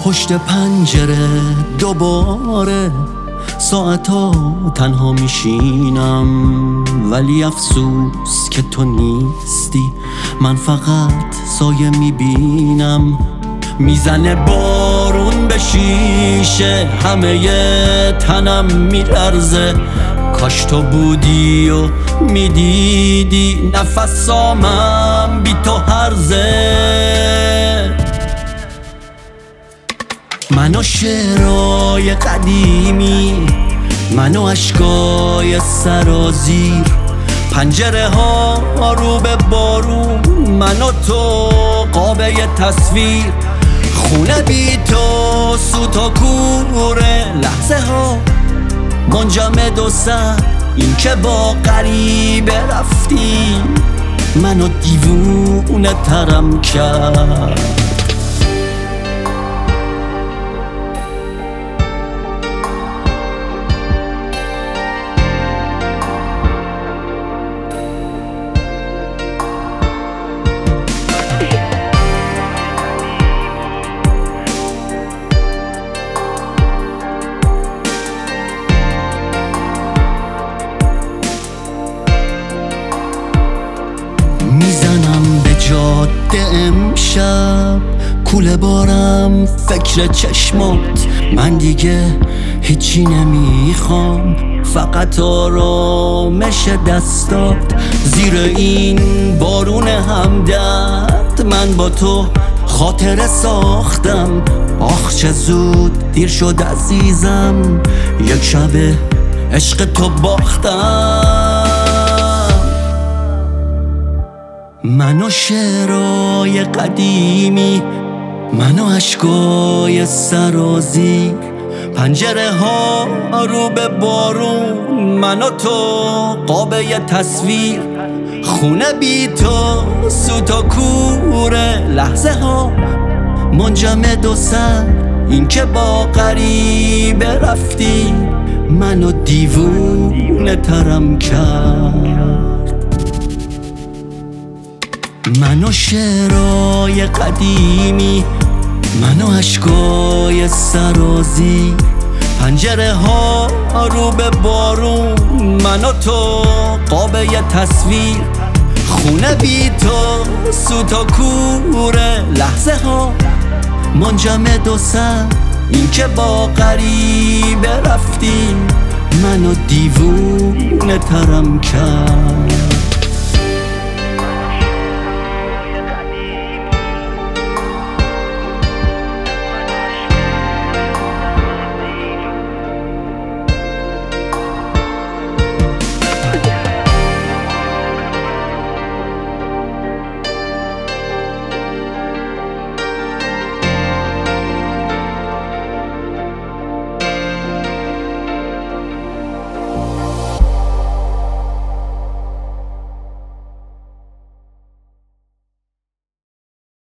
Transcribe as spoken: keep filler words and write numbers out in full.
پشت پنجره دوباره ساعتا تنها میشینم، ولی افسوس که تو نیستی، من فقط سایه میبینم. میزنه بارون به شیشه، همه تنم میلرزه. کاش تو بودی و میدیدی نفسامم بی تو هرزه. من و شعرهای قدیمی، من و عشقای سرازیر، پنجره ها رو به بارون، من و تو قابه تصویر. خونه بی تو سوت و کوره، لحظه ها منجمد و سر، این که با غریبه رفتی منو دیوونه ترم کرد. میزنم به جاده امشب، کوله بارم فکر چشمات، من دیگه هیچی نمیخوام، فقط آرامش دستات. زیر این بارون همدرد من با تو خاطره ساختم. آخ چه زود دیر شد عزیزم، یک شب عشق تو باختم. من و شعرهای قدیمی، من و عشقای سرازیر، پنجره ها رو به بارون، من و تو قابه تصویر. خونه بی تو سوت و کوره، لحظه ها منجمد و سر، این که با غریبه رفتی منو دیوونه ترم کرد. من و شعرهای قدیمی، من و عشقای سرازیر، پنجره ها رو به بارون، من و تو قابه تصویر. خونه بی تو سوت و کوره، لحظه ها منجمد و سر، این که با غریبه رفتی منو دیوونه ترم کرد.